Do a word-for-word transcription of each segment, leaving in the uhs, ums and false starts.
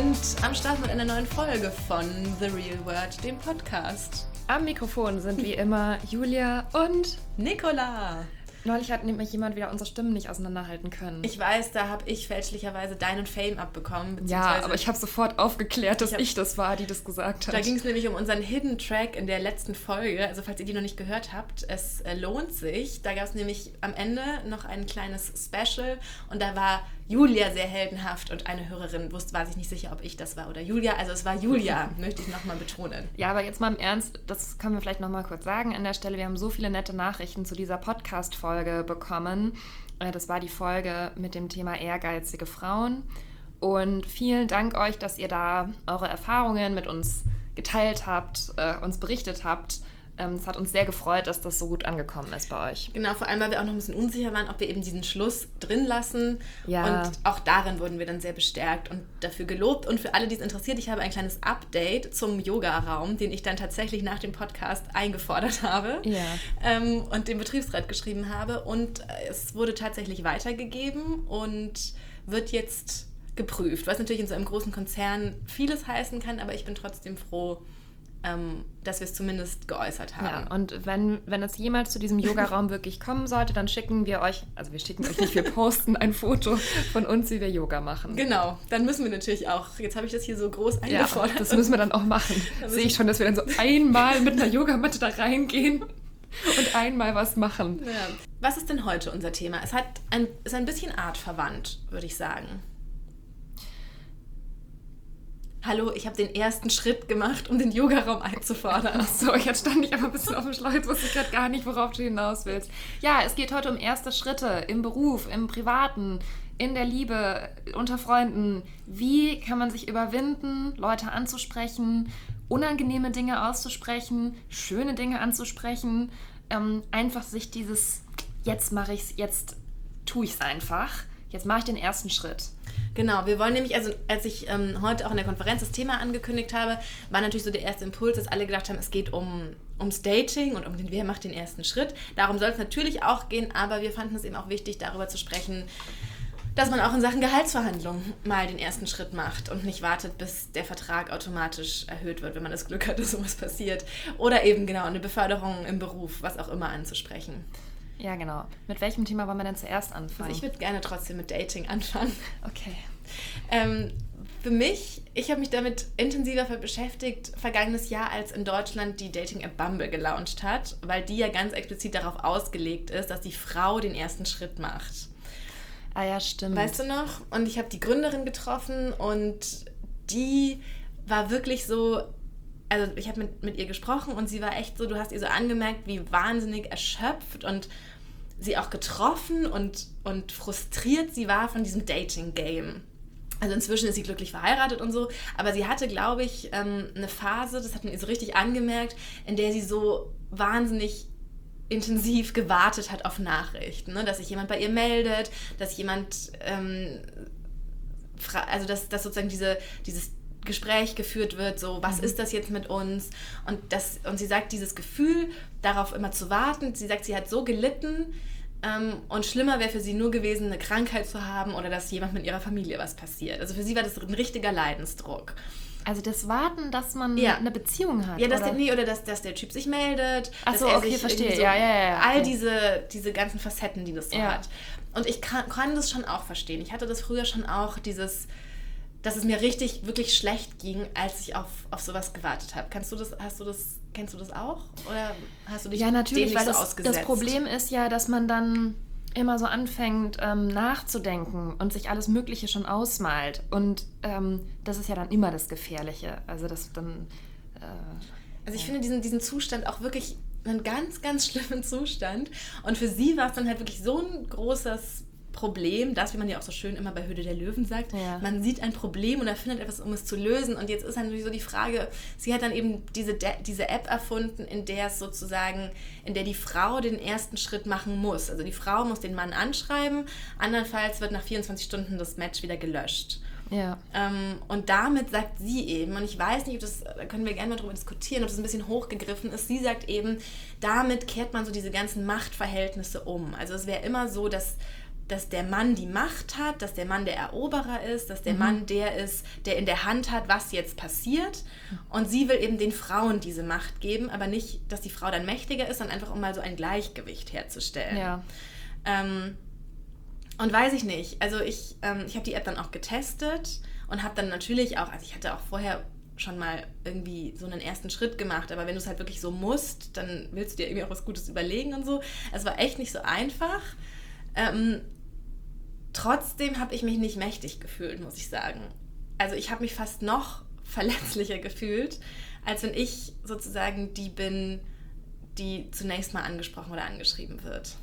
sind am Start mit einer neuen Folge von The Real Word, dem Podcast. Am Mikrofon sind wie immer Julia und Nicola. Neulich hat nämlich jemand wieder unsere Stimmen nicht auseinanderhalten können. Ich weiß, da habe ich fälschlicherweise Dein und Fame abbekommen. Ja, aber ich habe sofort aufgeklärt, dass ich, hab, ich das war, die das gesagt hat. Da ging es nämlich um unseren Hidden Track in der letzten Folge. Also falls ihr die noch nicht gehört habt, es äh, lohnt sich. Da gab es nämlich am Ende noch ein kleines Special und da war Julia sehr heldenhaft und eine Hörerin wusste, war sich nicht sicher, ob ich das war oder Julia. Also es war Julia, möchte ich nochmal betonen. Ja, aber jetzt mal im Ernst, das können wir vielleicht nochmal kurz sagen an der Stelle. Wir haben so viele nette Nachrichten zu dieser Podcast-Folge bekommen. Das war die Folge mit dem Thema ehrgeizige Frauen. Und vielen Dank euch, dass ihr da eure Erfahrungen mit uns geteilt habt, äh, uns berichtet habt. Es hat uns sehr gefreut, dass das so gut angekommen ist bei euch. Genau, vor allem, weil wir auch noch ein bisschen unsicher waren, ob wir eben diesen Schluss drin lassen. Ja. Und auch darin wurden wir dann sehr bestärkt und dafür gelobt. Und für alle, die es interessiert, ich habe ein kleines Update zum Yoga-Raum, den ich dann tatsächlich nach dem Podcast eingefordert habe. Ja. Ähm, und dem Betriebsrat geschrieben habe. Und es wurde tatsächlich weitergegeben und wird jetzt geprüft. Was natürlich in so einem großen Konzern vieles heißen kann, aber ich bin trotzdem froh, dass wir es zumindest geäußert haben. Ja, und wenn, wenn es jemals zu diesem Yoga-Raum wirklich kommen sollte, dann schicken wir euch, also wir schicken euch nicht, wir posten ein Foto von uns, wie wir Yoga machen. Genau, dann müssen wir natürlich auch, jetzt habe ich das hier so groß eingefordert. Ja, das müssen wir dann auch machen. Sehe ich schon, dass wir dann so einmal mit einer Yogamatte da reingehen und einmal was machen. Ja. Was ist denn heute unser Thema? Es hat ein, ist ein bisschen artverwandt, würde ich sagen. Hallo, ich habe den ersten Schritt gemacht, um den Yogaraum einzufordern. Ach so, jetzt stand ich aber ein bisschen auf dem Schlauch. Jetzt wusste ich gerade gar nicht, worauf du hinaus willst. Ja, es geht heute um erste Schritte im Beruf, im Privaten, in der Liebe, unter Freunden. Wie kann man sich überwinden, Leute anzusprechen, unangenehme Dinge auszusprechen, schöne Dinge anzusprechen, ähm, einfach sich dieses, jetzt mache ich es, jetzt tue ich es einfach. Jetzt mache ich den ersten Schritt. Genau, wir wollen nämlich, also als ich ähm, heute auch in der Konferenz das Thema angekündigt habe, war natürlich so der erste Impuls, dass alle gedacht haben, es geht um, ums Dating und um den, wer macht den ersten Schritt. Darum soll es natürlich auch gehen, aber wir fanden es eben auch wichtig, darüber zu sprechen, dass man auch in Sachen Gehaltsverhandlungen mal den ersten Schritt macht und nicht wartet, bis der Vertrag automatisch erhöht wird, wenn man das Glück hat, dass sowas passiert. Oder eben genau eine Beförderung im Beruf, was auch immer anzusprechen. Ja, genau. Mit welchem Thema wollen wir denn zuerst anfangen? Also ich würde gerne trotzdem mit Dating anfangen. Okay. Ähm, für mich, ich habe mich damit intensiver beschäftigt, vergangenes Jahr, als in Deutschland die Dating-App Bumble gelauncht hat, weil die ja ganz explizit darauf ausgelegt ist, dass die Frau den ersten Schritt macht. Ah ja, stimmt. Weißt du noch? Und ich habe die Gründerin getroffen und die war wirklich so... Also ich habe mit, mit ihr gesprochen und sie war echt so, du hast ihr so angemerkt, wie wahnsinnig erschöpft und sie auch getroffen und, und frustriert sie war von diesem Dating-Game. Also inzwischen ist sie glücklich verheiratet und so, aber sie hatte, glaube ich, ähm, eine Phase, das hat man ihr so richtig angemerkt, in der sie so wahnsinnig intensiv gewartet hat auf Nachrichten, ne? Dass sich jemand bei ihr meldet, dass jemand, ähm, fra- also dass, dass sozusagen diese, dieses Gespräch geführt wird, so, was mhm. ist das jetzt mit uns? Und, das, und sie sagt, dieses Gefühl, darauf immer zu warten, sie sagt, sie hat so gelitten ähm, und schlimmer wäre für sie nur gewesen, eine Krankheit zu haben oder dass jemand mit ihrer Familie was passiert. Also für sie war das ein richtiger Leidensdruck. Also das Warten, dass man ja. eine Beziehung hat, ja, dass oder? Der, nee, oder dass, dass der Typ sich meldet. Ach dass so, er okay, sich verstehe. So, ja, ja, ja. All okay. diese, diese ganzen Facetten, die das so ja. hat. Und ich kann, kann das schon auch verstehen. Ich hatte das früher schon auch, dieses... dass es mir richtig, wirklich schlecht ging, als ich auf, auf sowas gewartet habe. Kannst du das, hast du das, kennst du das auch? Oder hast du dich ja, natürlich, dem nicht weil so das, ausgesetzt? Das Problem ist ja, dass man dann immer so anfängt ähm, nachzudenken und sich alles Mögliche schon ausmalt. Und ähm, das ist ja dann immer das Gefährliche. Also das dann... Äh, also ich ja. finde diesen, diesen Zustand auch wirklich einen ganz, ganz schlimmen Zustand. Und für sie war es dann halt wirklich so ein großes Problem, das, wie man ja auch so schön immer bei Höhle der Löwen sagt, ja. man sieht ein Problem und er findet etwas, um es zu lösen. Und jetzt ist natürlich so die Frage, sie hat dann eben diese, De- diese App erfunden, in der es sozusagen, in der die Frau den ersten Schritt machen muss. Also die Frau muss den Mann anschreiben, andernfalls wird nach vierundzwanzig Stunden das Match wieder gelöscht. Ja. Ähm, und damit sagt sie eben, und ich weiß nicht, ob das, da können wir gerne mal drüber diskutieren, ob das ein bisschen hochgegriffen ist, sie sagt eben, damit kehrt man so diese ganzen Machtverhältnisse um. Also es wäre immer so, dass dass der Mann die Macht hat, dass der Mann der Eroberer ist, dass der mhm. Mann der ist, der in der Hand hat, was jetzt passiert. Und sie will eben den Frauen diese Macht geben, aber nicht, dass die Frau dann mächtiger ist, sondern einfach, um mal so ein Gleichgewicht herzustellen. Ja. Ähm, und weiß ich nicht. Also ich, ähm, ich habe die App dann auch getestet und habe dann natürlich auch, also ich hatte auch vorher schon mal irgendwie so einen ersten Schritt gemacht, aber wenn du es halt wirklich so musst, dann willst du dir irgendwie auch was Gutes überlegen und so. Es war echt nicht so einfach. Ähm, Trotzdem habe ich mich nicht mächtig gefühlt, muss ich sagen. Also ich habe mich fast noch verletzlicher gefühlt, als wenn ich sozusagen die bin, die zunächst mal angesprochen oder angeschrieben wird.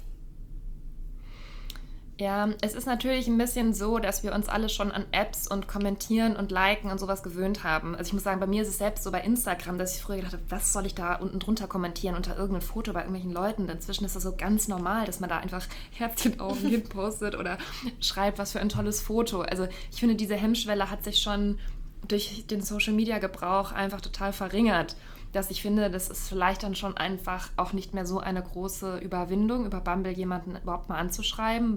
Ja, es ist natürlich ein bisschen so, dass wir uns alle schon an Apps und Kommentieren und Liken und sowas gewöhnt haben. Also ich muss sagen, bei mir ist es selbst so bei Instagram, dass ich früher gedacht habe, was soll ich da unten drunter kommentieren unter irgendeinem Foto bei irgendwelchen Leuten. Inzwischen ist das so ganz normal, dass man da einfach Herzchenaugen hinpostet oder schreibt, was für ein tolles Foto. Also ich finde, diese Hemmschwelle hat sich schon durch den Social-Media-Gebrauch einfach total verringert. Dass ich finde, das ist vielleicht dann schon einfach auch nicht mehr so eine große Überwindung, über Bumble jemanden überhaupt mal anzuschreiben.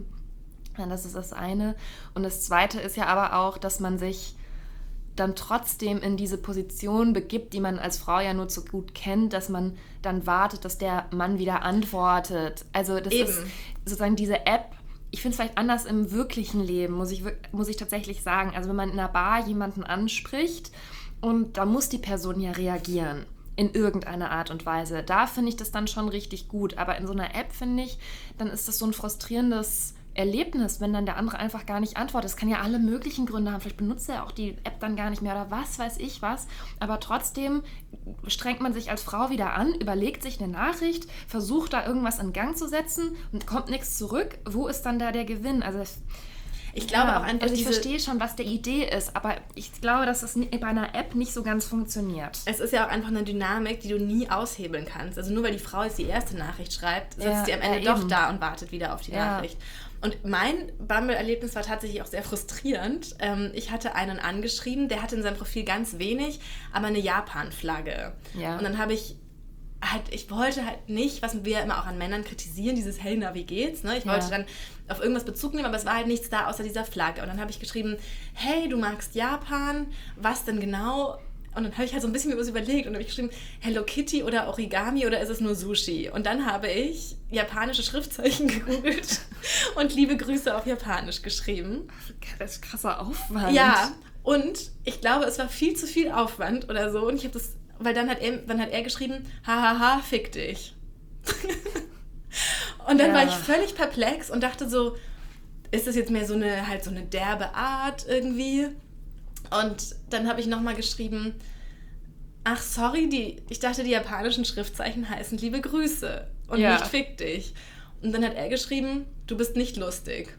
Das ist das eine. Und das Zweite ist ja aber auch, dass man sich dann trotzdem in diese Position begibt, die man als Frau ja nur zu gut kennt, dass man dann wartet, dass der Mann wieder antwortet. Also das Eben. ist sozusagen diese App. Ich finde es vielleicht anders im wirklichen Leben, muss ich, muss ich tatsächlich sagen. Also wenn man in einer Bar jemanden anspricht und da muss die Person ja reagieren. In irgendeiner Art und Weise. Da finde ich das dann schon richtig gut. Aber in so einer App, finde ich, dann ist das so ein frustrierendes Erlebnis, wenn dann der andere einfach gar nicht antwortet. Das kann ja alle möglichen Gründe haben. Vielleicht benutzt er auch die App dann gar nicht mehr oder was weiß ich was. Aber trotzdem strengt man sich als Frau wieder an, überlegt sich eine Nachricht, versucht da irgendwas in Gang zu setzen und kommt nichts zurück. Wo ist dann da der Gewinn? Also das, ich glaube ja, auch einfach also ich diese... verstehe schon, was der Idee ist, aber ich glaube, dass das bei einer App nicht so ganz funktioniert. Es ist ja auch einfach eine Dynamik, die du nie aushebeln kannst. Also nur weil die Frau jetzt die erste Nachricht schreibt, sitzt ja, sie am Ende ja, doch eben. da und wartet wieder auf die ja. Nachricht. Und mein Bumble-Erlebnis war tatsächlich auch sehr frustrierend. Ähm, ich hatte einen angeschrieben, der hatte in seinem Profil ganz wenig, aber eine Japan-Flagge. Ja. Und dann habe ich halt, ich wollte halt nicht, was wir immer auch an Männern kritisieren, dieses hey, na, wie geht's? Ne? Ich ja. wollte dann auf irgendwas Bezug nehmen, aber es war halt nichts da außer dieser Flagge. Und dann habe ich geschrieben, hey, du magst Japan, was denn genau? Und dann habe ich halt so ein bisschen mir was überlegt und habe ich geschrieben, Hello Kitty oder Origami oder ist es nur Sushi? Und dann habe ich japanische Schriftzeichen gegoogelt und liebe Grüße auf Japanisch geschrieben. Das ist krasser Aufwand. Ja, und ich glaube, es war viel zu viel Aufwand oder so. Und ich habe das, weil dann hat er, dann hat er geschrieben, hahaha, fick dich. Und dann ja. war ich völlig perplex und dachte so, ist das jetzt mehr so eine, halt so eine derbe Art irgendwie? Und dann habe ich nochmal geschrieben, ach sorry, die, ich dachte, die japanischen Schriftzeichen heißen liebe Grüße und ja. nicht fick dich. Und dann hat er geschrieben, du bist nicht lustig.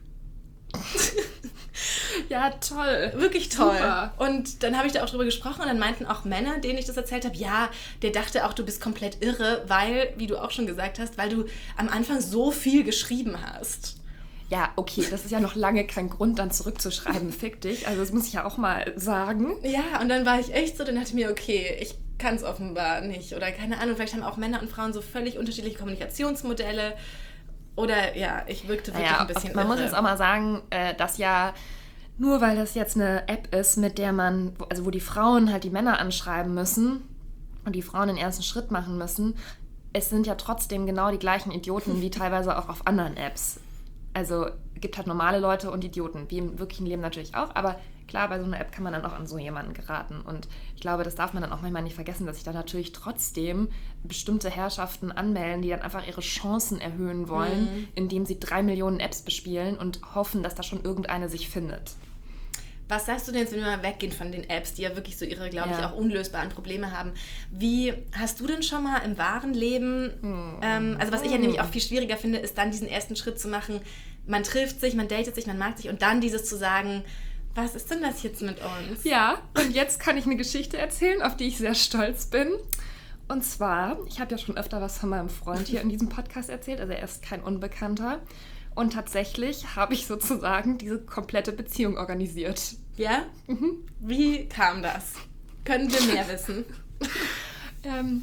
Ja, toll. Wirklich toll. Super. Und dann habe ich da auch drüber gesprochen und dann meinten auch Männer, denen ich das erzählt habe, ja, der dachte auch, du bist komplett irre, weil, wie du auch schon gesagt hast, weil du am Anfang so viel geschrieben hast. Ja, okay, das ist ja noch lange kein Grund, dann zurückzuschreiben, fick dich. Also das muss ich ja auch mal sagen. Ja, und dann war ich echt so, dann dachte ich mir, okay, ich kann es offenbar nicht. Oder keine Ahnung, vielleicht haben auch Männer und Frauen so völlig unterschiedliche Kommunikationsmodelle. Oder ja, ich wirkte wirklich naja, ein bisschen man irre. muss jetzt auch mal sagen, dass ja nur weil das jetzt eine App ist, mit der man, also wo die Frauen halt die Männer anschreiben müssen und die Frauen den ersten Schritt machen müssen, es sind ja trotzdem genau die gleichen Idioten wie teilweise auch auf anderen Apps. Also es gibt halt normale Leute und Idioten, wie im wirklichen Leben natürlich auch, aber klar, bei so einer App kann man dann auch an so jemanden geraten und ich glaube, das darf man dann auch manchmal nicht vergessen, dass sich da natürlich trotzdem bestimmte Herrschaften anmelden, die dann einfach ihre Chancen erhöhen wollen, mhm. indem sie drei Millionen Apps bespielen und hoffen, dass da schon irgendeine sich findet. Was sagst du denn jetzt, wenn wir mal weggehen von den Apps, die ja wirklich so ihre, glaube ja. ich, auch unlösbaren Probleme haben? Wie hast du denn schon mal im wahren Leben, hm. ähm, also was ich ja nämlich auch viel schwieriger finde, ist dann diesen ersten Schritt zu machen, man trifft sich, man datet sich, man mag sich und dann dieses zu sagen, was ist denn das jetzt mit uns? Ja, und jetzt kann ich eine Geschichte erzählen, auf die ich sehr stolz bin. Und zwar, ich habe ja schon öfter was von meinem Freund hier in diesem Podcast erzählt, also er ist kein Unbekannter. Und tatsächlich habe ich sozusagen diese komplette Beziehung organisiert. Ja? Mhm. Wie kam das? Können wir mehr wissen? ähm,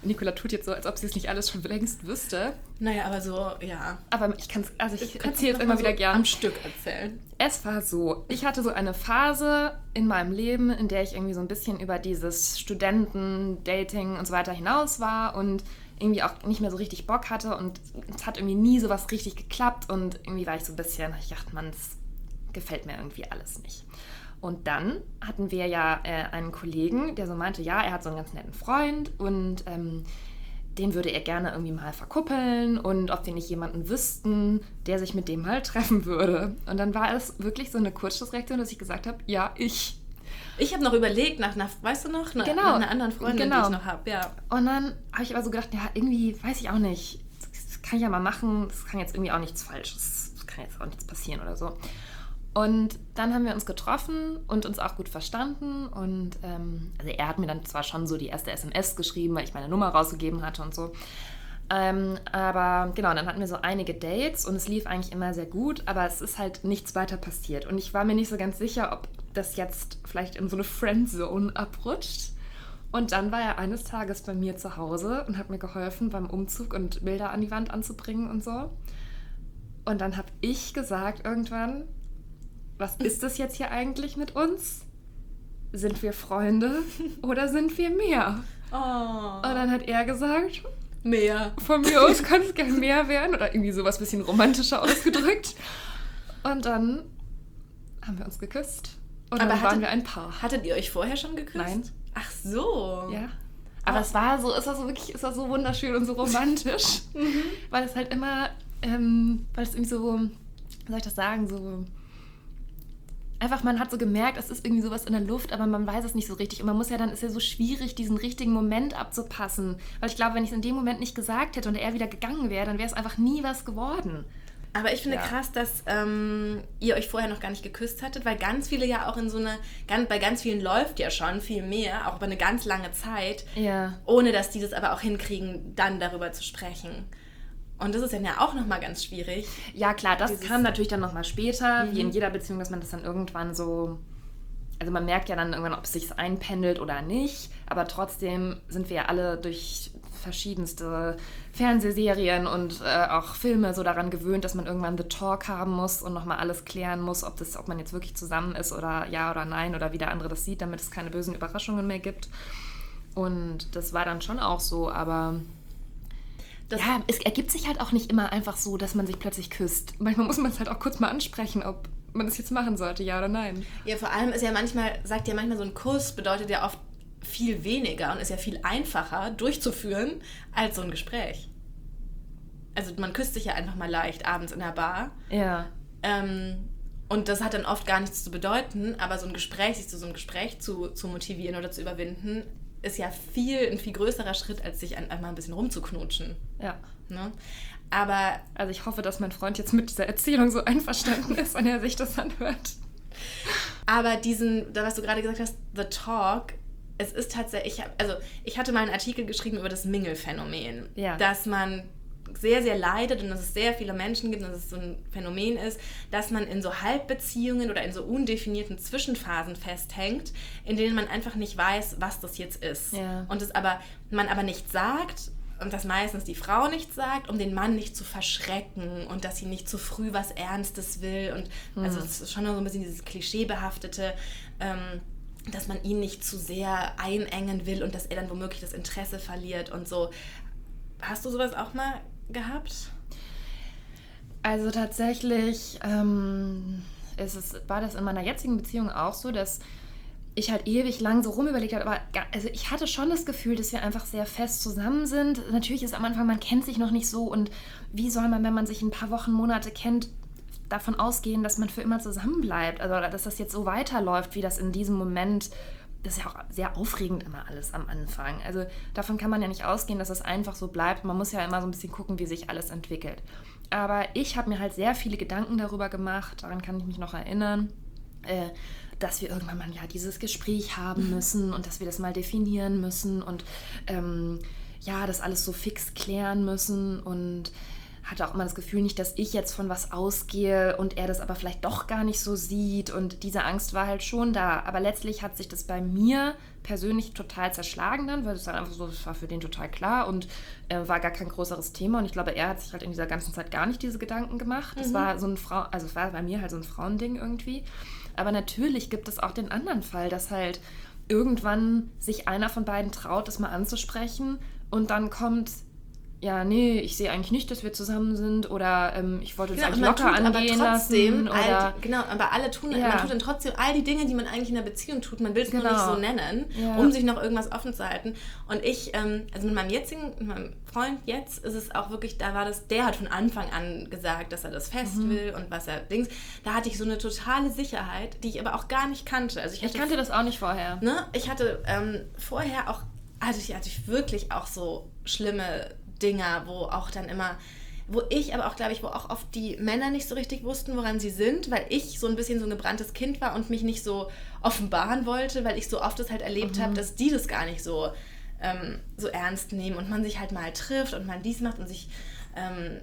Nicola tut jetzt so, als ob sie es nicht alles schon längst wüsste. Naja, aber so, ja. Aber ich kann es, also ich Kannst erzähle du es immer noch mal wieder so gern. am Stück erzählen. Es war so, ich hatte so eine Phase in meinem Leben, in der ich irgendwie so ein bisschen über dieses Studenten, Dating und so weiter hinaus war und irgendwie auch nicht mehr so richtig Bock hatte und es hat irgendwie nie so was richtig geklappt und irgendwie war ich so ein bisschen, ich dachte, man, das gefällt mir irgendwie alles nicht. Und dann hatten wir ja äh, einen Kollegen, der so meinte, ja, er hat so einen ganz netten Freund und ähm, den würde er gerne irgendwie mal verkuppeln und ob wir nicht jemanden wüssten, der sich mit dem mal treffen würde. Und dann war es wirklich so eine Kurzschlussreaktion, dass ich gesagt habe, ja, ich. Ich habe noch überlegt, nach, nach, weißt du noch, nach, genau. nach einer anderen Freundin, genau. die ich noch habe. Ja. Und dann habe ich aber so gedacht, ja, irgendwie, weiß ich auch nicht, das kann ich ja mal machen, das kann jetzt irgendwie auch nichts Falsches, das kann jetzt auch nichts passieren oder so. Und dann haben wir uns getroffen und uns auch gut verstanden. Und ähm, also er hat mir dann zwar schon so die erste S M S geschrieben, weil ich meine Nummer rausgegeben hatte und so. Ähm, aber genau, dann hatten wir so einige Dates und es lief eigentlich immer sehr gut, aber es ist halt nichts weiter passiert. Und ich war mir nicht so ganz sicher, ob das jetzt vielleicht in so eine Friendzone abrutscht. Und dann war er eines Tages bei mir zu Hause und hat mir geholfen beim Umzug und Bilder an die Wand anzubringen und so. Und dann habe ich gesagt irgendwann, was ist das jetzt hier eigentlich mit uns? Sind wir Freunde oder sind wir mehr? Oh. Und dann hat er gesagt, mehr. Von mir aus kann es gerne mehr werden oder irgendwie sowas ein bisschen romantischer ausgedrückt. Und dann haben wir uns geküsst und Aber dann hattet, waren wir ein Paar. Hattet ihr euch vorher schon geküsst? Nein. Ach so. Ja. Aber oh. es war so, es war so wirklich, es war so wunderschön und so romantisch, mhm. weil es halt immer, ähm, weil es irgendwie so, wie soll ich das sagen, so einfach, man hat so gemerkt, es ist irgendwie sowas in der Luft, aber man weiß es nicht so richtig. Und man muss ja dann, ist ja so schwierig, diesen richtigen Moment abzupassen. Weil ich glaube, wenn ich es in dem Moment nicht gesagt hätte und er wieder gegangen wäre, dann wäre es einfach nie was geworden. Aber ich finde ja. krass, dass ähm, ihr euch vorher noch gar nicht geküsst hattet, weil ganz viele ja auch in so eine, ganz, bei ganz vielen läuft ja schon viel mehr, auch über eine ganz lange Zeit, ja. ohne dass die das aber auch hinkriegen, dann darüber zu sprechen. Und das ist dann ja auch nochmal ganz schwierig. Ja klar, das kam natürlich dann nochmal später, mhm. wie in jeder Beziehung, dass man das dann irgendwann so, also man merkt ja dann irgendwann, ob es sich einpendelt oder nicht, aber trotzdem sind wir ja alle durch verschiedenste Fernsehserien und äh, auch Filme so daran gewöhnt, dass man irgendwann The Talk haben muss und nochmal alles klären muss, ob, das, ob man jetzt wirklich zusammen ist oder ja oder nein oder wie der andere das sieht, damit es keine bösen Überraschungen mehr gibt. Und das war dann schon auch so, aber Das ja, es ergibt sich halt auch nicht immer einfach so, dass man sich plötzlich küsst. Manchmal muss man es halt auch kurz mal ansprechen, ob man das jetzt machen sollte, ja oder nein. Ja, vor allem ist ja manchmal, sagt ja manchmal so ein Kuss bedeutet ja oft viel weniger und ist ja viel einfacher durchzuführen als so ein Gespräch. Also man küsst sich ja einfach mal leicht abends in der Bar. Ja. Ähm, und das hat dann oft gar nichts zu bedeuten, aber so ein Gespräch, sich zu so einem Gespräch zu, zu motivieren oder zu überwinden, ist ja viel, ein viel größerer Schritt, als sich einmal ein bisschen rumzuknutschen. Ja. Ne? Aber, also ich hoffe, dass mein Freund jetzt mit dieser Erzählung so einverstanden ist, wenn er sich das anhört. Aber diesen, was du gerade gesagt hast, The Talk, es ist tatsächlich, also ich hatte mal einen Artikel geschrieben über das Mingle-Phänomen. Ja. Dass man sehr, sehr leidet und dass es sehr viele Menschen gibt und dass es so ein Phänomen ist, dass man in so Halbbeziehungen oder in so undefinierten Zwischenphasen festhängt, in denen man einfach nicht weiß, was das jetzt ist. Ja. Und es aber, man aber nicht sagt und das meistens die Frau nicht sagt, um den Mann nicht zu verschrecken und dass sie nicht zu früh was Ernstes will. Und mhm. also es ist schon so ein bisschen dieses klischeebehaftete, ähm, dass man ihn nicht zu sehr einengen will und dass er dann womöglich das Interesse verliert und so. Hast du sowas auch mal gehabt? Also tatsächlich ähm, ist es, war das in meiner jetzigen Beziehung auch so, dass ich halt ewig lang so rumüberlegt habe, aber also ich hatte schon das Gefühl, dass wir einfach sehr fest zusammen sind. Natürlich ist am Anfang, man kennt sich noch nicht so und wie soll man, wenn man sich ein paar Wochen, Monate kennt, davon ausgehen, dass man für immer zusammen bleibt, also dass das jetzt so weiterläuft, wie das in diesem Moment. Das ist ja auch sehr aufregend immer alles am Anfang. Also davon kann man ja nicht ausgehen, dass es einfach so bleibt. Man muss ja immer so ein bisschen gucken, wie sich alles entwickelt. Aber ich habe mir halt sehr viele Gedanken darüber gemacht, daran kann ich mich noch erinnern, äh, dass wir irgendwann mal ja dieses Gespräch haben müssen und dass wir das mal definieren müssen und ähm, ja, das alles so fix klären müssen und hatte auch immer das Gefühl nicht, dass ich jetzt von was ausgehe und er das aber vielleicht doch gar nicht so sieht. Und diese Angst war halt schon da. Aber letztlich hat sich das bei mir persönlich total zerschlagen dann, weil es dann einfach so, das war für den total klar und äh, war gar kein größeres Thema. Und ich glaube, er hat sich halt in dieser ganzen Zeit gar nicht diese Gedanken gemacht. Das mhm. war so ein Frau, also es war bei mir halt so ein Frauending irgendwie. Aber natürlich gibt es auch den anderen Fall, dass halt irgendwann sich einer von beiden traut, das mal anzusprechen und dann kommt, ja, nee, ich sehe eigentlich nicht, dass wir zusammen sind oder ähm, ich wollte das genau, eigentlich locker angehen lassen. Oder, all, genau, aber alle tun, ja. man tut dann trotzdem all die Dinge, die man eigentlich in einer Beziehung tut, man will es genau. nur nicht so nennen, ja. um sich noch irgendwas offen zu halten. Und ich, ähm, also mit meinem jetzigen, mit meinem Freund jetzt, ist es auch wirklich, da war das, der hat von Anfang an gesagt, dass er das fest mhm. will und was er Dings. Da hatte ich so eine totale Sicherheit, die ich aber auch gar nicht kannte. Also ich, ich hatte, kannte das auch nicht vorher. Ne, ich hatte ähm, vorher auch, also ich hatte wirklich auch so schlimme Dinger, wo auch dann immer, wo ich aber auch, glaube ich, wo auch oft die Männer nicht so richtig wussten, woran sie sind, weil ich so ein bisschen so ein gebranntes Kind war und mich nicht so offenbaren wollte, weil ich so oft das halt erlebt mhm. habe, dass die das gar nicht so, ähm, so ernst nehmen und man sich halt mal trifft und man dies macht und sich ähm,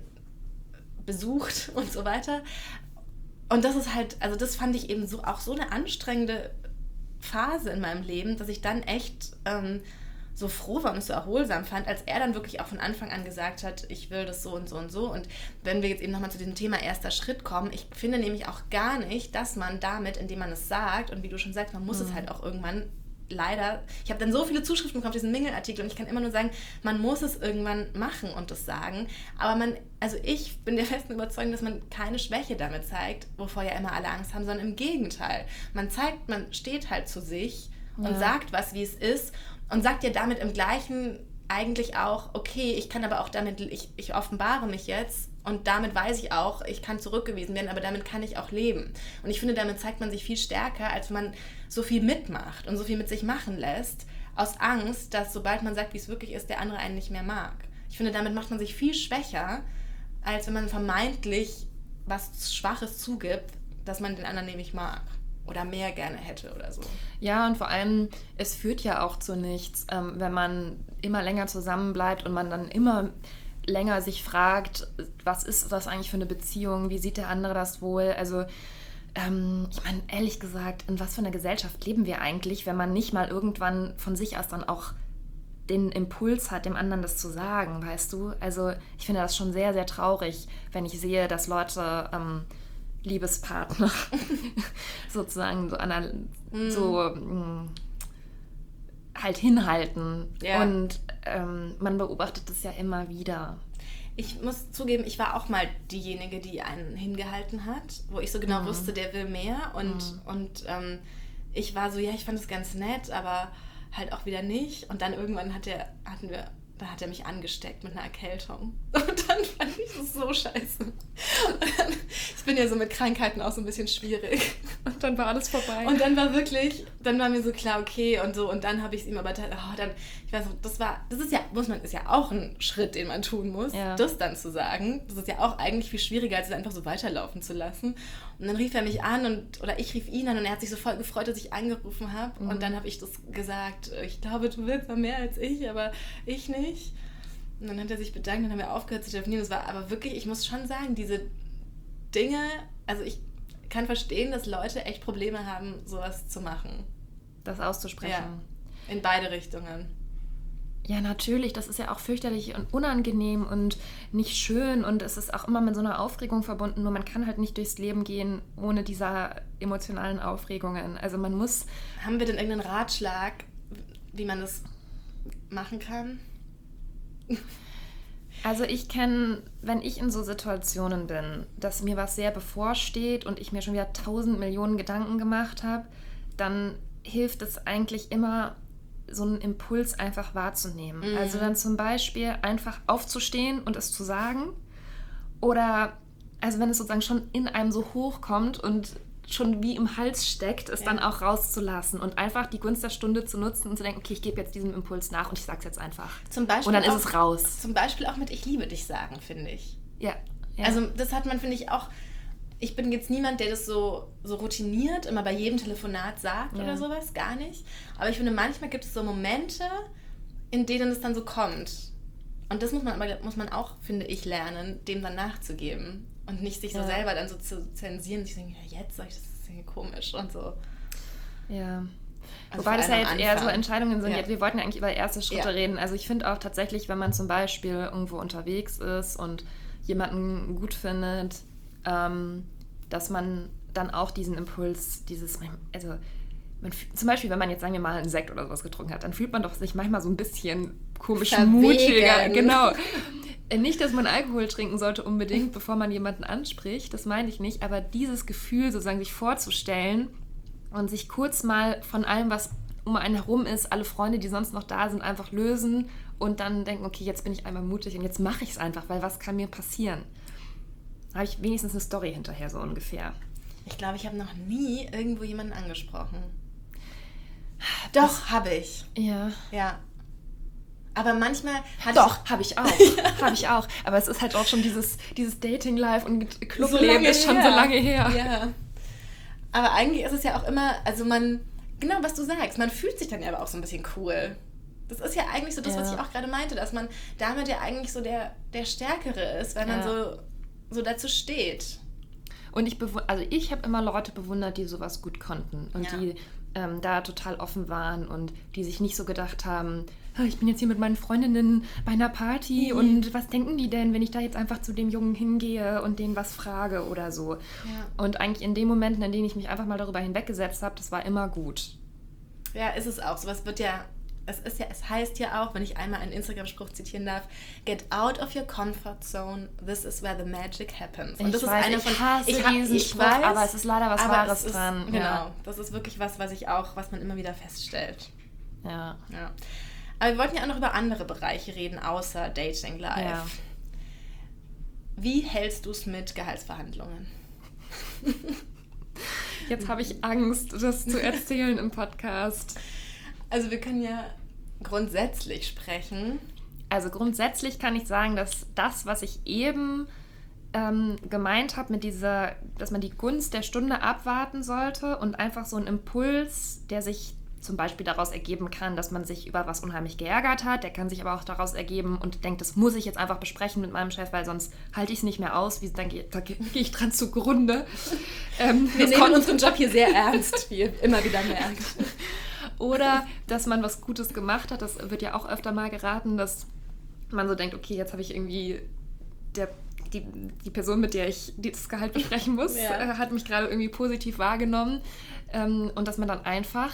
besucht und so weiter. Und das ist halt, also das fand ich eben so auch so eine anstrengende Phase in meinem Leben, dass ich dann echt ähm, so froh war und es so erholsam fand, als er dann wirklich auch von Anfang an gesagt hat, ich will das so und so und so. Und wenn wir jetzt eben nochmal zu diesem Thema erster Schritt kommen, ich finde nämlich auch gar nicht, dass man damit, indem man es sagt, und wie du schon sagst, man muss mhm. es halt auch irgendwann leider, ich habe dann so viele Zuschriften bekommen auf diesen Mingle-Artikel und ich kann immer nur sagen, man muss es irgendwann machen und das sagen, aber man, also ich bin der festen Überzeugung, dass man keine Schwäche damit zeigt, wovor ja immer alle Angst haben, sondern im Gegenteil. Man zeigt, man steht halt zu sich ja. und sagt was, wie es ist und sagt ja damit im Gleichen eigentlich auch, okay, ich kann aber auch damit, ich, ich offenbare mich jetzt und damit weiß ich auch, ich kann zurückgewiesen werden, aber damit kann ich auch leben. Und ich finde, damit zeigt man sich viel stärker, als wenn man so viel mitmacht und so viel mit sich machen lässt, aus Angst, dass sobald man sagt, wie es wirklich ist, der andere einen nicht mehr mag. Ich finde, damit macht man sich viel schwächer, als wenn man vermeintlich was Schwaches zugibt, dass man den anderen nämlich mag. Oder mehr gerne hätte oder so. Ja, und vor allem, es führt ja auch zu nichts, ähm, wenn man immer länger zusammen bleibt und man dann immer länger sich fragt, was ist das eigentlich für eine Beziehung, wie sieht der andere das wohl? Also, ähm, ich meine, ehrlich gesagt, in was für einer Gesellschaft leben wir eigentlich, wenn man nicht mal irgendwann von sich aus dann auch den Impuls hat, dem anderen das zu sagen, weißt du? Also, ich finde das schon sehr, sehr traurig, wenn ich sehe, dass Leute Ähm, Liebespartner sozusagen so, ana- mm. so mh, halt hinhalten. Ja. Und ähm, man beobachtet das ja immer wieder. Ich muss zugeben, ich war auch mal diejenige, die einen hingehalten hat, wo ich so genau mm. wusste, der will mehr. Und, mm. und ähm, ich war so, ja, ich fand das ganz nett, aber halt auch wieder nicht. Und dann irgendwann hat der, hatten wir... Da hat er mich angesteckt mit einer Erkältung. Und dann fand ich das so scheiße. Und dann, ich bin ja so mit Krankheiten auch so ein bisschen schwierig. Und dann war alles vorbei. Und dann war wirklich, dann war mir so klar, okay und so. Und dann habe ich es ihm aber, oh, dann, ich weiß nicht, das war, das ist ja, muss man, ist ja auch ein Schritt, den man tun muss, ja. das dann zu sagen. Das ist ja auch eigentlich viel schwieriger, als es einfach so weiterlaufen zu lassen. Und dann rief er mich an und, oder ich rief ihn an und er hat sich so voll gefreut, dass ich angerufen habe. Mhm. Und dann habe ich das gesagt, ich glaube, du willst noch mehr als ich, aber ich nicht. Und dann hat er sich bedankt und dann haben wir aufgehört zu telefonieren. Das war aber wirklich, ich muss schon sagen, diese Dinge, also ich kann verstehen, dass Leute echt Probleme haben, sowas zu machen. Das auszusprechen. Ja, in beide Richtungen. Ja, natürlich, das ist ja auch fürchterlich und unangenehm und nicht schön und es ist auch immer mit so einer Aufregung verbunden, nur man kann halt nicht durchs Leben gehen ohne dieser emotionalen Aufregungen. Also man muss... Haben wir denn irgendeinen Ratschlag, wie man das machen kann? Also ich kenne, wenn ich in so Situationen bin, dass mir was sehr bevorsteht und ich mir schon wieder tausend Millionen Gedanken gemacht habe, dann hilft es eigentlich immer, so einen Impuls einfach wahrzunehmen. Mhm. Also dann zum Beispiel einfach aufzustehen und es zu sagen oder, also wenn es sozusagen schon in einem so hochkommt und schon wie im Hals steckt, es ja. dann auch rauszulassen und einfach die Gunst der Stunde zu nutzen und zu denken, okay, ich gebe jetzt diesem Impuls nach und ich sag's jetzt einfach. Zum Beispiel und dann auch, ist es raus. Zum Beispiel auch mit Ich liebe dich sagen, finde ich. Ja. ja. Also das hat man, finde ich, auch, ich bin jetzt niemand, der das so, so routiniert immer bei jedem Telefonat sagt ja. oder sowas, gar nicht. Aber ich finde, manchmal gibt es so Momente, in denen es dann so kommt. Und das muss man aber muss man auch, finde ich, lernen, dem dann nachzugeben. Und nicht sich so ja. selber dann so zu zensieren. Ich denke, ja, jetzt sag ich, das ist irgendwie komisch und so. Ja. Also wobei das ja jetzt eher so Entscheidungen sind. Ja. Wir wollten ja eigentlich über erste Schritte ja. reden. Also ich finde auch tatsächlich, wenn man zum Beispiel irgendwo unterwegs ist und jemanden gut findet, ähm, dass man dann auch diesen Impuls, dieses, also man, zum Beispiel, wenn man jetzt, sagen wir mal, einen Sekt oder sowas getrunken hat, dann fühlt man doch sich manchmal so ein bisschen komisch Verwegen. mutiger. Genau. Nicht, dass man Alkohol trinken sollte unbedingt, bevor man jemanden anspricht, das meine ich nicht, aber dieses Gefühl, sozusagen sich vorzustellen und sich kurz mal von allem, was um einen herum ist, alle Freunde, die sonst noch da sind, einfach lösen und dann denken, okay, jetzt bin ich einmal mutig und jetzt mache ich es einfach, weil was kann mir passieren? Da habe ich wenigstens eine Story hinterher, so ungefähr. Ich glaube, ich habe noch nie irgendwo jemanden angesprochen. Doch, habe ich. Ja. Ja. Aber manchmal hatte Doch, habe ich auch. habe ich auch. Aber es ist halt auch schon dieses, dieses Dating-Life und Clubleben so ist schon her. so lange her. Ja. Aber eigentlich ist es ja auch immer, also man, genau was du sagst, man fühlt sich dann ja aber auch so ein bisschen cool. Das ist ja eigentlich so das, ja. was ich auch gerade meinte, dass man damit ja eigentlich so der, der Stärkere ist, weil ja. man so, so dazu steht. Und ich bewu- also ich habe immer Leute bewundert, die sowas gut konnten und ja. die ähm, da total offen waren und die sich nicht so gedacht haben, ich bin jetzt hier mit meinen Freundinnen bei einer Party mhm. und was denken die denn, wenn ich da jetzt einfach zu dem Jungen hingehe und denen was frage oder so. Ja. Und eigentlich in den Momenten, in denen ich mich einfach mal darüber hinweggesetzt habe, das war immer gut. Ja, ist es auch. Sowas wird ja, es ist ja, es heißt ja auch, wenn ich einmal einen Instagram-Spruch zitieren darf, get out of your comfort zone, this is where the magic happens. Und ich das weiß, ist einer ich von hasse ich diesen ich Spruch, weiß, aber es ist leider was Wahres ist, dran. Genau, ja. das ist wirklich was, was ich auch, was man immer wieder feststellt. Ja. ja. Aber wir wollten ja auch noch über andere Bereiche reden, außer Dating Life. Ja. Wie hältst du es mit Gehaltsverhandlungen? Jetzt habe ich Angst, das zu erzählen im Podcast. Also wir können ja grundsätzlich sprechen. Also grundsätzlich kann ich sagen, dass das, was ich eben ähm, gemeint habe mit dieser, dass man die Gunst der Stunde abwarten sollte und einfach so ein Impuls, der sich zum Beispiel daraus ergeben kann, dass man sich über was unheimlich geärgert hat. Der kann sich aber auch daraus ergeben und denkt, das muss ich jetzt einfach besprechen mit meinem Chef, weil sonst halte ich es nicht mehr aus. Wie, dann gehe geh ich dran zugrunde. Ähm, Wir nehmen unseren Job hier sehr ernst, wie ihr immer wieder merkt. Oder, dass man was Gutes gemacht hat. Das wird ja auch öfter mal geraten, dass man so denkt, okay, jetzt habe ich irgendwie der, die, die Person, mit der ich das Gehalt besprechen muss, ja. hat mich gerade irgendwie positiv wahrgenommen. Ähm, und dass man dann einfach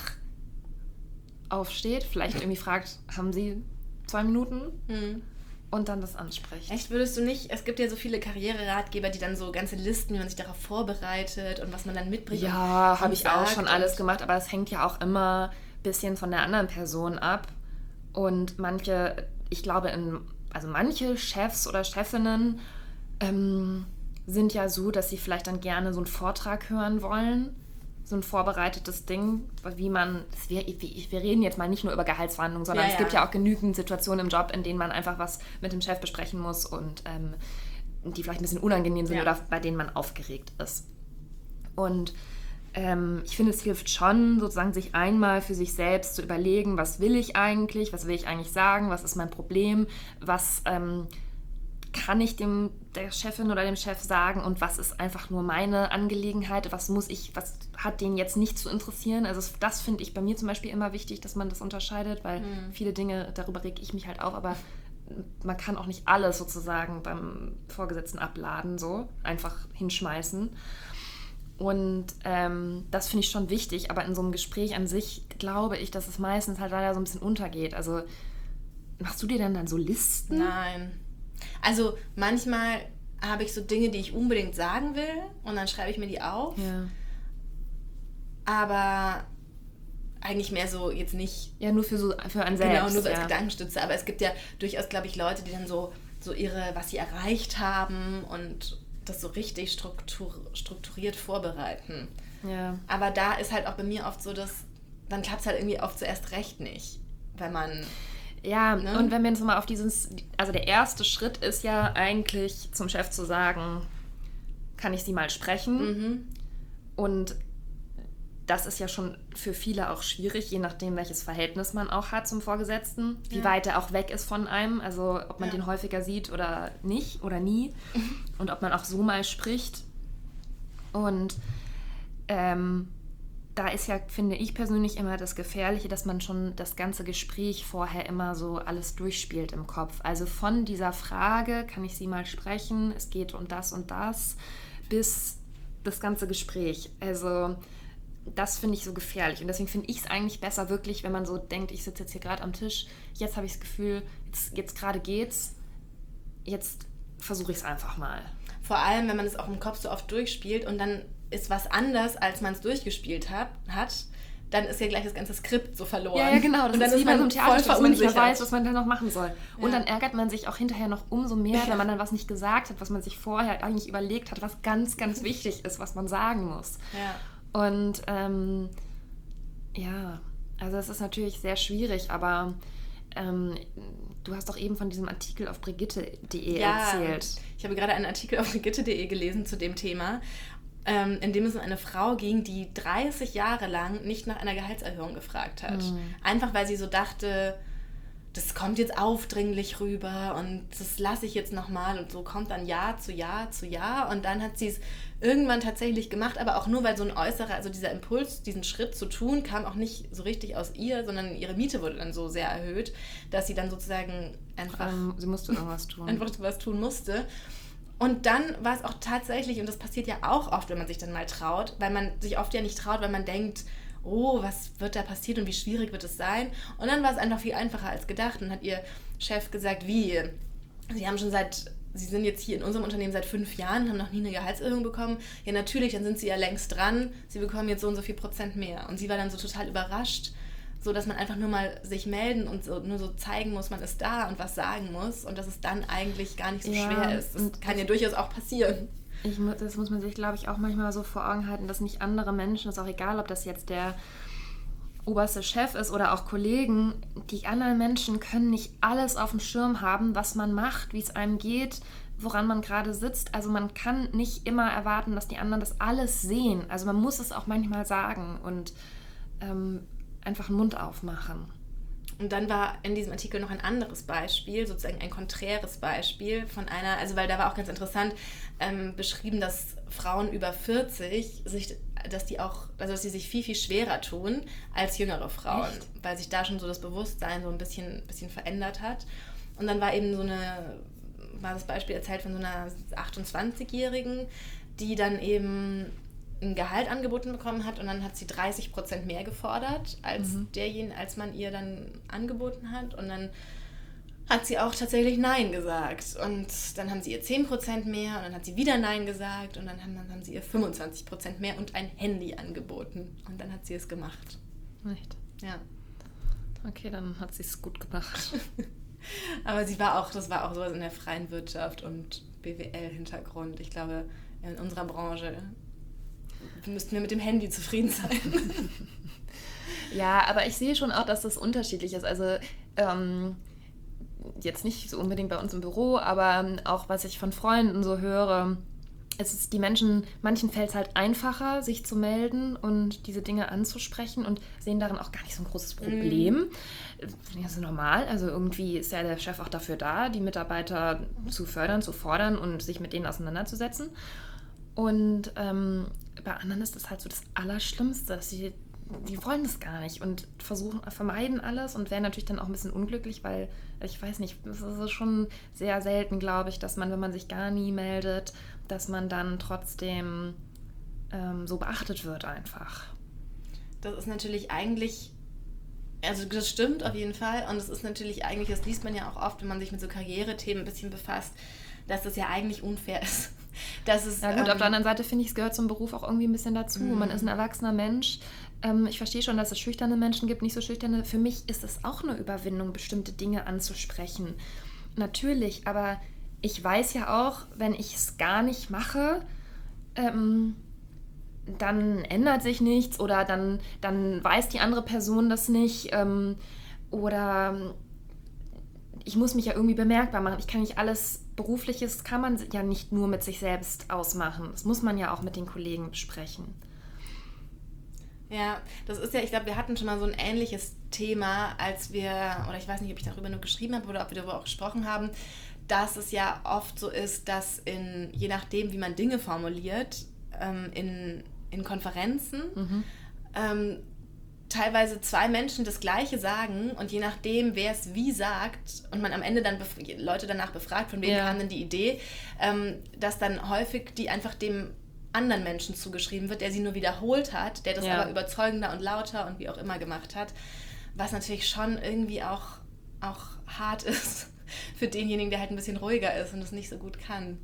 aufsteht, vielleicht irgendwie fragt, haben Sie zwei Minuten? Mhm. Und dann das anspricht. Echt, würdest du nicht, es gibt ja so viele Karriereratgeber, die dann so ganze Listen, wie man sich darauf vorbereitet und was man dann mitbringt. Ja, habe ich auch schon alles gemacht, aber es hängt ja auch immer ein bisschen von der anderen Person ab. Und manche, ich glaube, in, also manche Chefs oder Chefinnen ähm, sind ja so, dass sie vielleicht dann gerne so einen Vortrag hören wollen. So ein vorbereitetes Ding, wie man, wir, wir reden jetzt mal nicht nur über Gehaltsverhandlungen, sondern ja, es ja. gibt ja auch genügend Situationen im Job, in denen man einfach was mit dem Chef besprechen muss und ähm, die vielleicht ein bisschen unangenehm sind ja. oder bei denen man aufgeregt ist. Und ähm, ich finde, es hilft schon, sozusagen sich einmal für sich selbst zu überlegen, was will ich eigentlich, was will ich eigentlich sagen, was ist mein Problem, was ähm, kann ich dem der Chefin oder dem Chef sagen und was ist einfach nur meine Angelegenheit, was muss ich, was hat den jetzt nicht zu interessieren. Also das finde ich bei mir zum Beispiel immer wichtig, dass man das unterscheidet, weil mhm. viele Dinge, darüber reg ich mich halt auf, aber man kann auch nicht alles sozusagen beim Vorgesetzten abladen, so einfach hinschmeißen. Und ähm, das finde ich schon wichtig, aber in so einem Gespräch an sich glaube ich, dass es meistens halt leider so ein bisschen untergeht. Also machst du dir dann dann so Listen? Nein. Also manchmal habe ich so Dinge, die ich unbedingt sagen will und dann schreibe ich mir die auf. Ja. Aber eigentlich mehr so jetzt nicht... Ja, nur für, so, für einen selbst. Genau, nur so als ja. Gedankenstütze. Aber es gibt ja durchaus, glaube ich, Leute, die dann so, so ihre, was sie erreicht haben und das so richtig struktur, strukturiert vorbereiten. Ja. Aber da ist halt auch bei mir oft so, dass dann klappt es halt irgendwie oft zuerst recht nicht, wenn man... Ja, ne? Und wenn wir jetzt mal auf dieses, also der erste Schritt ist ja eigentlich zum Chef zu sagen, kann ich Sie mal sprechen? Mhm. Und das ist ja schon für viele auch schwierig, je nachdem, welches Verhältnis man auch hat zum Vorgesetzten, wie Ja. weit er auch weg ist von einem, also ob man Ja. den häufiger sieht oder nicht oder nie und ob man auch so mal spricht. Und ähm, da ist ja, finde ich persönlich, immer das Gefährliche, dass man schon das ganze Gespräch vorher immer so alles durchspielt im Kopf. Also von dieser Frage, kann ich Sie mal sprechen, es geht um das und das, bis das ganze Gespräch. Also das finde ich so gefährlich. Und deswegen finde ich es eigentlich besser wirklich, wenn man so denkt, ich sitze jetzt hier gerade am Tisch, jetzt habe ich das Gefühl, jetzt, jetzt gerade geht's, jetzt versuche ich es einfach mal. Vor allem, wenn man es auch im Kopf so oft durchspielt und dann ist was anders, als man es durchgespielt hat, hat, dann ist ja gleich das ganze Skript so verloren. Ja, ja, genau. Das und dann ist wie bei so einem Theaterstück, dass man nicht mehr weiß, was man da noch machen soll. Und Ja. dann ärgert man sich auch hinterher noch umso mehr, wenn man dann was nicht gesagt hat, was man sich vorher eigentlich überlegt hat, was ganz, ganz wichtig ist, was man sagen muss. Ja. Und ähm, ja, also es ist natürlich sehr schwierig, aber ähm, du hast doch eben von diesem Artikel auf brigitte punkt de Ja, erzählt. ich habe gerade einen Artikel auf brigitte punkt de gelesen zu dem Thema, ähm, in dem es um eine Frau ging, die dreißig Jahre lang nicht nach einer Gehaltserhöhung gefragt hat. Mhm. Einfach weil sie so dachte, das kommt jetzt aufdringlich rüber und das lasse ich jetzt nochmal und so kommt dann Jahr zu Jahr zu Jahr und dann hat sie es irgendwann tatsächlich gemacht, aber auch nur, weil so ein äußerer, also dieser Impuls, diesen Schritt zu tun, kam auch nicht so richtig aus ihr, sondern ihre Miete wurde dann so sehr erhöht, dass sie dann sozusagen einfach, Ähm, sie musste irgendwas tun. einfach was tun musste. Und dann war es auch tatsächlich, und das passiert ja auch oft, wenn man sich dann mal traut, weil man sich oft ja nicht traut, weil man denkt, oh, was wird da passiert und wie schwierig wird es sein? Und dann war es einfach viel einfacher als gedacht. Und hat ihr Chef gesagt, wie, Sie haben schon seit, Sie sind jetzt hier in unserem Unternehmen seit fünf Jahren, haben noch nie eine Gehaltserhöhung bekommen. Ja, natürlich, dann sind Sie ja längst dran. Sie bekommen jetzt so und so viel Prozent mehr. Und sie war dann so total überrascht, so dass man einfach nur mal sich melden und so, nur so zeigen muss, man ist da und was sagen muss. Und dass es dann eigentlich gar nicht so Ja, schwer ist. Das und kann das- ja durchaus auch passieren. Ich, mu- das muss man sich, glaube ich, auch manchmal so vor Augen halten, dass nicht andere Menschen, ist auch egal, ob das jetzt der oberste Chef ist oder auch Kollegen, die anderen Menschen können nicht alles auf dem Schirm haben, was man macht, wie es einem geht, woran man gerade sitzt. Also man kann nicht immer erwarten, dass die anderen das alles sehen. Also man muss es auch manchmal sagen und ähm, einfach den Mund aufmachen. Und dann war in diesem Artikel noch ein anderes Beispiel, sozusagen ein konträres Beispiel von einer, also weil da war auch ganz interessant ähm, beschrieben, dass Frauen über vierzig sich, dass die auch, also dass sie sich viel, viel schwerer tun als jüngere Frauen, Echt? weil sich da schon so das Bewusstsein so ein bisschen, bisschen verändert hat. Und dann war eben so eine, war das Beispiel erzählt von so einer achtundzwanzigjährigen, die dann eben ein Gehalt angeboten bekommen hat und dann hat sie dreißig Prozent mehr gefordert als Mhm. derjenige, als man ihr dann angeboten hat und dann hat sie auch tatsächlich Nein gesagt und dann haben sie ihr zehn Prozent mehr und dann hat sie wieder Nein gesagt und dann haben, dann haben sie ihr fünfundzwanzig Prozent mehr und ein Handy angeboten und dann hat sie es gemacht. Echt? Ja. Okay, dann hat sie es gut gemacht. Aber sie war auch, das war auch sowas in der freien Wirtschaft und B W L-Hintergrund. Ich glaube, in unserer Branche müssten wir mit dem Handy zufrieden sein. Ja, aber ich sehe schon auch, dass das unterschiedlich ist. Also ähm, jetzt nicht so unbedingt bei uns im Büro, aber ähm, auch was ich von Freunden so höre, es ist die Menschen, manchen fällt es halt einfacher, sich zu melden und diese Dinge anzusprechen und sehen darin auch gar nicht so ein großes Problem. Mm. Das ist normal. Also irgendwie ist ja der Chef auch dafür da, die Mitarbeiter zu fördern, zu fordern und sich mit denen auseinanderzusetzen. Und ähm, bei anderen ist das halt so das Allerschlimmste, dass sie, die wollen das gar nicht und versuchen, vermeiden alles und werden natürlich dann auch ein bisschen unglücklich, weil, ich weiß nicht, es ist schon sehr selten, glaube ich, dass man, wenn man sich gar nie meldet, dass man dann trotzdem ähm, so beachtet wird einfach. Das ist natürlich eigentlich, also das stimmt auf jeden Fall und es ist natürlich eigentlich, das liest man ja auch oft, wenn man sich mit so Karrierethemen ein bisschen befasst, dass das ja eigentlich unfair ist. Dass es, ja gut, ähm, auf der anderen Seite finde ich, es gehört zum Beruf auch irgendwie ein bisschen dazu. Mhm. Man ist ein erwachsener Mensch. Ähm, ich verstehe schon, dass es schüchterne Menschen gibt, nicht so schüchterne. Für mich ist es auch eine Überwindung, bestimmte Dinge anzusprechen. Natürlich, aber ich weiß ja auch, wenn ich es gar nicht mache, ähm, dann ändert sich nichts oder dann, dann weiß die andere Person das nicht ähm, oder ich muss mich ja irgendwie bemerkbar machen. Ich kann nicht alles Berufliches, kann man ja nicht nur mit sich selbst ausmachen. Das muss man ja auch mit den Kollegen besprechen. Ja, das ist ja, ich glaube, wir hatten schon mal so ein ähnliches Thema, als wir, oder ich weiß nicht, ob ich darüber nur geschrieben habe oder ob wir darüber auch gesprochen haben, dass es ja oft so ist, dass in, je nachdem, wie man Dinge formuliert, ähm, in, in Konferenzen, mhm. ähm, teilweise zwei Menschen das Gleiche sagen und je nachdem, wer es wie sagt und man am Ende dann bef- Leute danach befragt, von wem ja. kam denn die Idee, ähm, dass dann häufig die einfach dem anderen Menschen zugeschrieben wird, der sie nur wiederholt hat, der das ja. aber überzeugender und lauter und wie auch immer gemacht hat, was natürlich schon irgendwie auch, auch hart ist für denjenigen, der halt ein bisschen ruhiger ist und es nicht so gut kann.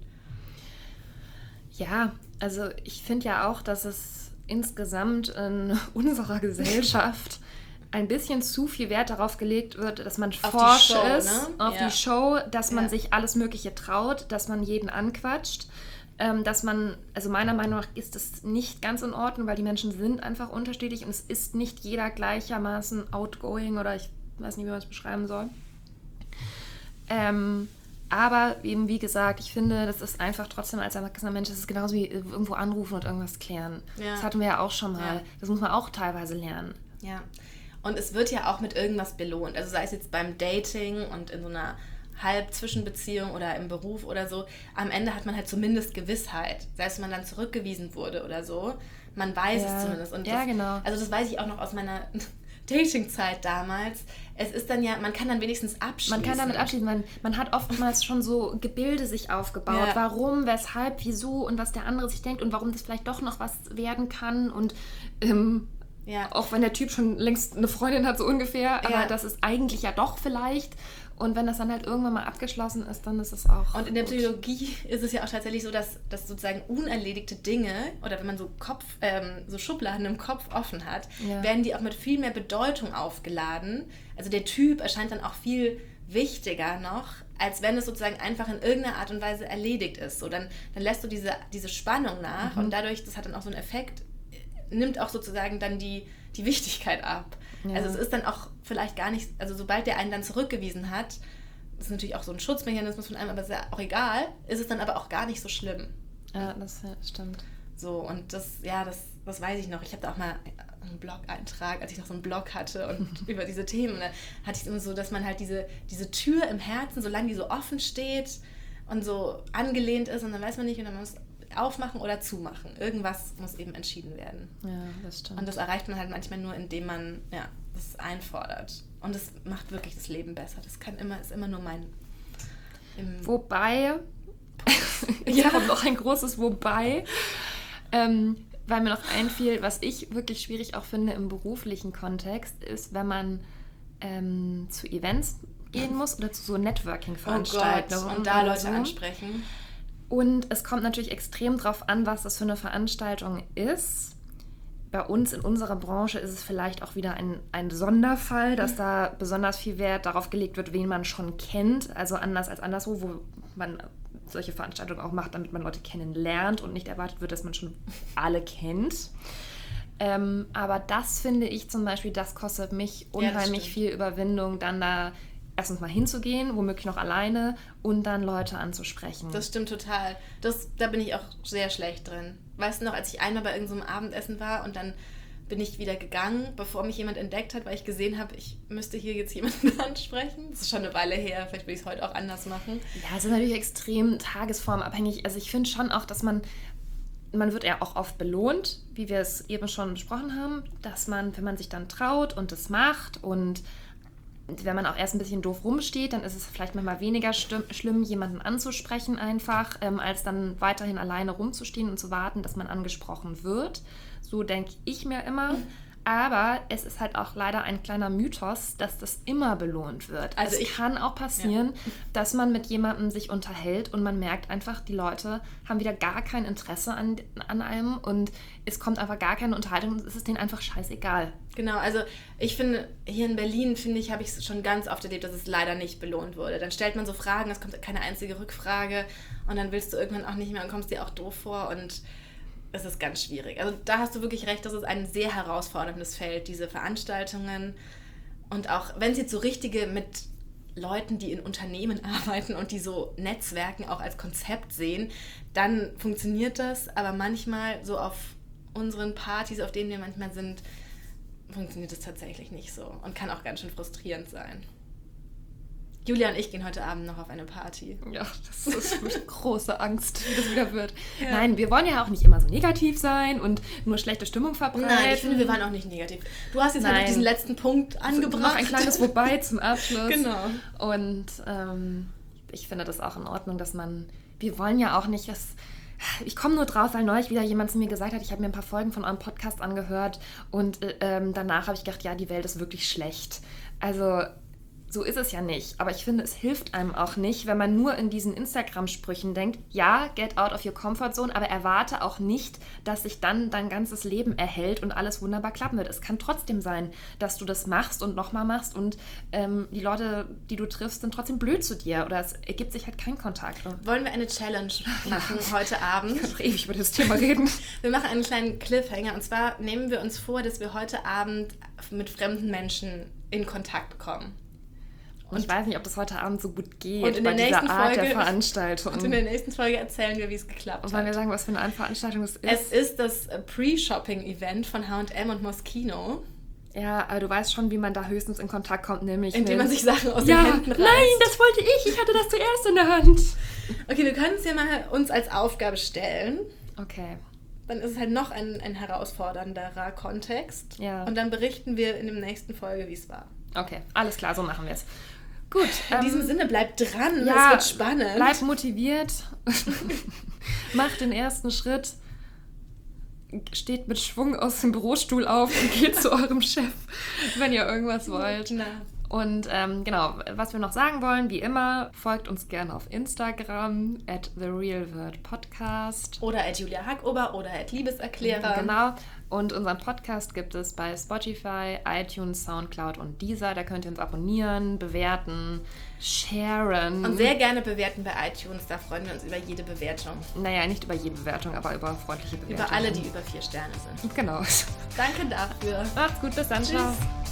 Ja, also ich finde ja auch, dass es insgesamt in unserer Gesellschaft ein bisschen zu viel Wert darauf gelegt wird, dass man auf forsch die Show, ist, ne? auf ja. die Show, dass man ja. sich alles Mögliche traut, dass man jeden anquatscht. Ähm, dass man, also meiner Meinung nach ist das nicht ganz in Ordnung, weil die Menschen sind einfach unterschiedlich und es ist nicht jeder gleichermaßen outgoing oder ich weiß nicht, wie man es beschreiben soll. Ähm, aber eben, wie gesagt, ich finde, das ist einfach trotzdem als erwachsener Mensch, das ist genauso wie irgendwo anrufen und irgendwas klären. Ja. Das hatten wir ja auch schon mal. Ja. Das muss man auch teilweise lernen. Ja, und es wird ja auch mit irgendwas belohnt. Also sei es jetzt beim Dating und in so einer Halb-Zwischenbeziehung oder im Beruf oder so, am Ende hat man halt zumindest Gewissheit. Selbst wenn man dann zurückgewiesen wurde oder so, man weiß ja. es zumindest. Und ja, das, genau. Also das weiß ich auch noch aus meiner Dating-Zeit damals. Es ist dann ja, man kann dann wenigstens abschließen. Man kann damit abschließen. Man, man hat oftmals schon so Gebilde sich aufgebaut. Ja. Warum, weshalb, wieso und was der andere sich denkt und warum das vielleicht doch noch was werden kann und ähm, ja. auch wenn der Typ schon längst eine Freundin hat, so ungefähr, aber ja. das ist eigentlich ja doch vielleicht. Und wenn das dann halt irgendwann mal abgeschlossen ist, dann ist es auch Und in der gut. Psychologie ist es ja auch tatsächlich so, dass, dass sozusagen unerledigte Dinge oder wenn man so Kopf, ähm, so Schubladen im Kopf offen hat, ja. werden die auch mit viel mehr Bedeutung aufgeladen. Also der Typ erscheint dann auch viel wichtiger noch, als wenn es sozusagen einfach in irgendeiner Art und Weise erledigt ist. So, dann, dann lässt du diese, diese Spannung nach mhm. und dadurch, das hat dann auch so einen Effekt, nimmt auch sozusagen dann die, die Wichtigkeit ab. Ja. Also es ist dann auch vielleicht gar nicht, also sobald der einen dann zurückgewiesen hat, das ist natürlich auch so ein Schutzmechanismus von einem, aber ist ja auch egal, ist es dann aber auch gar nicht so schlimm. Ja, das stimmt. So, und das, ja, das, das weiß ich noch. Ich habe da auch mal einen Blog-Eintrag, als ich noch so einen Blog hatte und über diese Themen, und da hatte ich es immer so, dass man halt diese, diese Tür im Herzen, solange die so offen steht und so angelehnt ist und dann weiß man nicht, und dann muss aufmachen oder zumachen. Irgendwas muss eben entschieden werden. Ja, das stimmt. Und das erreicht man halt manchmal nur, indem man ja, das einfordert. Und das macht wirklich das Leben besser. Das kann immer, ist immer nur mein... Wobei, hier ja. kommt noch ein großes Wobei, ähm, weil mir noch einfiel, was ich wirklich schwierig auch finde im beruflichen Kontext, ist, wenn man ähm, zu Events gehen muss oder zu so Networking-Veranstaltungen. Oh Gott, und da Leute so. ansprechen. Und es kommt natürlich extrem drauf an, was das für eine Veranstaltung ist. Bei uns in unserer Branche ist es vielleicht auch wieder ein, ein Sonderfall, dass da besonders viel Wert darauf gelegt wird, wen man schon kennt. Also anders als anderswo, wo man solche Veranstaltungen auch macht, damit man Leute kennenlernt und nicht erwartet wird, dass man schon alle kennt. Ähm, aber das finde ich zum Beispiel, das kostet mich unheimlich ja, viel Überwindung, dann da erstens mal hinzugehen, womöglich noch alleine und dann Leute anzusprechen. Das stimmt total. Das, da bin ich auch sehr schlecht drin. Weißt du noch, als ich einmal bei irgendeinem so Abendessen war und dann bin ich wieder gegangen, bevor mich jemand entdeckt hat, weil ich gesehen habe, ich müsste hier jetzt jemanden ansprechen. Das ist schon eine Weile her, vielleicht will ich es heute auch anders machen. Ja, es ist natürlich extrem tagesformabhängig. Also ich finde schon auch, dass man, man wird ja auch oft belohnt, wie wir es eben schon besprochen haben, dass man, wenn man sich dann traut und es macht und wenn man auch erst ein bisschen doof rumsteht, dann ist es vielleicht manchmal weniger stimm- schlimm, jemanden anzusprechen einfach, ähm, als dann weiterhin alleine rumzustehen und zu warten, dass man angesprochen wird. So denke ich mir immer. Aber es ist halt auch leider ein kleiner Mythos, dass das immer belohnt wird. Also es ich, kann auch passieren, ja. dass man mit jemandem sich unterhält und man merkt einfach, die Leute haben wieder gar kein Interesse an, an einem und es kommt einfach gar keine Unterhaltung und es ist denen einfach scheißegal. Genau, also ich finde, hier in Berlin, finde ich, habe ich es schon ganz oft erlebt, dass es leider nicht belohnt wurde. Dann stellt man so Fragen, es kommt keine einzige Rückfrage und dann willst du irgendwann auch nicht mehr und kommst dir auch doof vor und es ist ganz schwierig. Also da hast du wirklich recht, das ist ein sehr herausforderndes Feld, diese Veranstaltungen. Und auch wenn es jetzt so richtige mit Leuten, die in Unternehmen arbeiten und die so Netzwerken auch als Konzept sehen, dann funktioniert das. Aber manchmal so auf unseren Partys, auf denen wir manchmal sind, funktioniert es tatsächlich nicht so und kann auch ganz schön frustrierend sein. Julia und ich gehen heute Abend noch auf eine Party. Ja, das ist mit große Angst, wie das wieder wird. Ja. Nein, wir wollen ja auch nicht immer so negativ sein und nur schlechte Stimmung verbreiten. Nein, ich finde, wir waren auch nicht negativ. Du hast jetzt Nein. halt diesen letzten Punkt angebracht. Noch ein kleines Wobei zum Abschluss. Genau. Und ähm, ich finde das auch in Ordnung, dass man, wir wollen ja auch nicht, dass, ich komme nur drauf, weil neulich wieder jemand zu mir gesagt hat, ich habe mir ein paar Folgen von eurem Podcast angehört und ähm, danach habe ich gedacht, ja, die Welt ist wirklich schlecht. Also so ist es ja nicht. Aber ich finde, es hilft einem auch nicht, wenn man nur in diesen Instagram-Sprüchen denkt, ja, get out of your comfort zone, aber erwarte auch nicht, dass sich dann dein ganzes Leben erhält und alles wunderbar klappen wird. Es kann trotzdem sein, dass du das machst und nochmal machst und ähm, die Leute, die du triffst, sind trotzdem blöd zu dir oder es ergibt sich halt kein Kontakt. Wollen wir eine Challenge machen heute Abend? Ich kann doch ewig über das Thema reden. Wir machen einen kleinen Cliffhanger und zwar nehmen wir uns vor, dass wir heute Abend mit fremden Menschen in Kontakt kommen. Und ich weiß nicht, ob das heute Abend so gut geht und in bei der dieser nächsten Art Folge, der Veranstaltung. Und in der nächsten Folge erzählen wir, wie es geklappt und wollen hat. wir sagen, was für eine Art Veranstaltung es ist? Es ist das Pre-Shopping-Event von H und M und Moschino. Ja, aber du weißt schon, wie man da höchstens in Kontakt kommt, nämlich Indem man sich Sachen aus ja, den Händen reißt. Nein, das wollte ich. Ich hatte das zuerst in der Hand. Okay, wir können es ja mal uns als Aufgabe stellen. Okay. Dann ist es halt noch ein, ein herausfordernderer Kontext. Ja. Und dann berichten wir in der nächsten Folge, wie es war. Okay, alles klar, so machen wir es. Gut. In ähm, diesem Sinne, bleibt dran, ja, es wird spannend. Bleibt motiviert. Macht den ersten Schritt. Steht mit Schwung aus dem Bürostuhl auf und geht zu eurem Chef, wenn ihr irgendwas wollt. Na. Und ähm, genau, was wir noch sagen wollen, wie immer, folgt uns gerne auf Instagram at the real word podcast. Oder at Julia Hackober oder at Liebeserklärer. Genau. Und unseren Podcast gibt es bei Spotify, iTunes, Soundcloud und Deezer. Da könnt ihr uns abonnieren, bewerten, sharen. Und sehr gerne bewerten bei iTunes. Da freuen wir uns über jede Bewertung. Naja, nicht über jede Bewertung, aber über freundliche Bewertungen. Über alle, die über vier Sterne sind. Genau. Danke dafür. Macht's gut, bis dann. Tschüss. Ciao.